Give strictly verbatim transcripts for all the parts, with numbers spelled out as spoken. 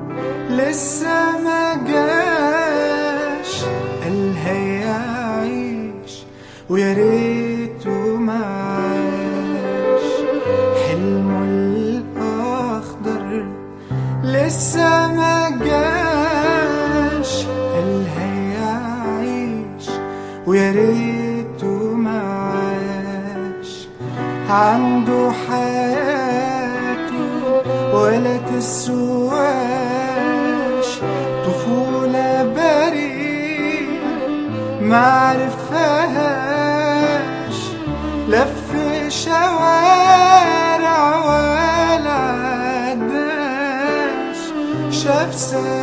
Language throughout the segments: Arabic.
لسه ما جاش، قال هيعيش ويا ريته ما عاش. حلمه الأخضر لسه ما جاش، قال هيعيش ويا ريته ما عاش. عنده حياته ولا تسواش، طفولة بريئة معرفهاش. لف شوارع ولا عداش، شاف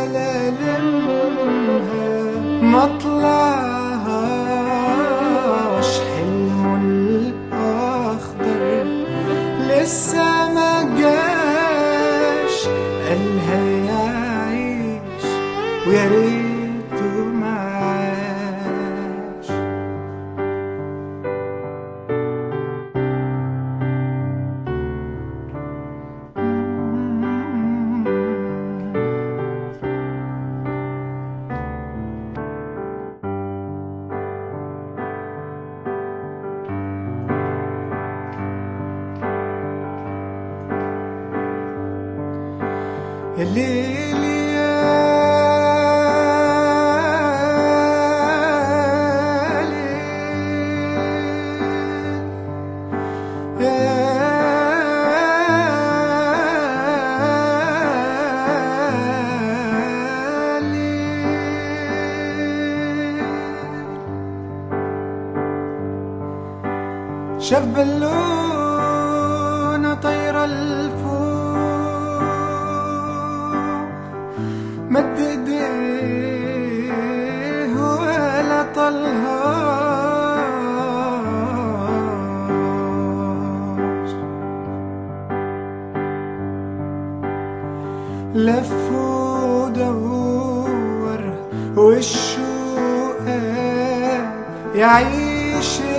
سلالمها مطلعهاش. حلمه الأخضر لسه ما جاش، قال هيعيش ويا ريته ما عاش. يا ليل يا ليل يا ليل. شاف بالونة طايرة لفوق، مد ايديه ولا طلهاش. لف ودور والشوق يعيش